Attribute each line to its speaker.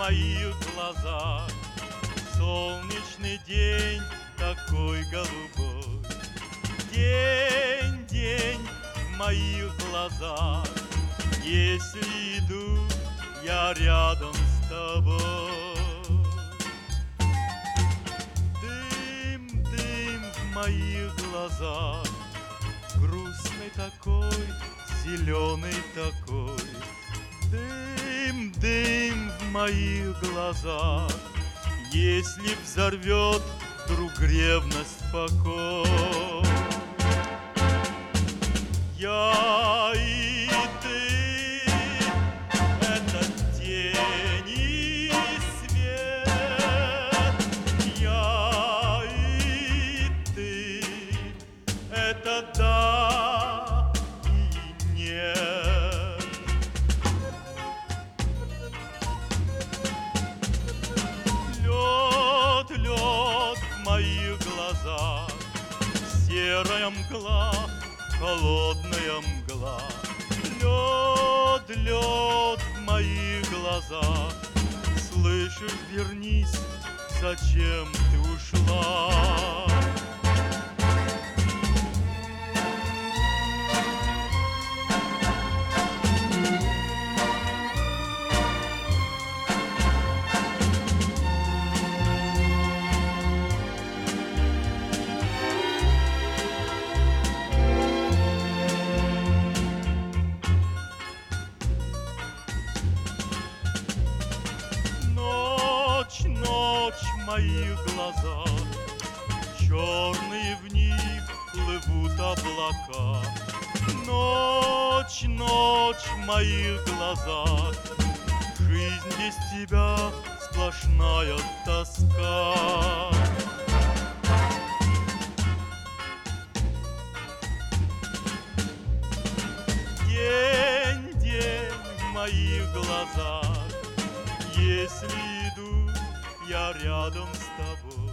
Speaker 1: моих глазах. Солнечный день такой голубой. День, день в моих глазах. Если иду я рядом с тобой. Дым, дым в моих глазах. Грустный такой, зеленый такой. Дым, дым в моих глазах. Если взорвет вдруг ревность покой. Я и ты — это тень и свет. Я и ты — это да и нет. Лед, лед в моих глазах. Серая мгла, холодная мгла. Лед, лед в моих глазах. Слышишь, вернись, зачем ты ушла? Ночь в моих глазах. Черные в них плывут облака. Ночь в моих глазах. Жизнь без тебя сплошная тоска. День, день в моих глазах. Если иду я рядом с тобой.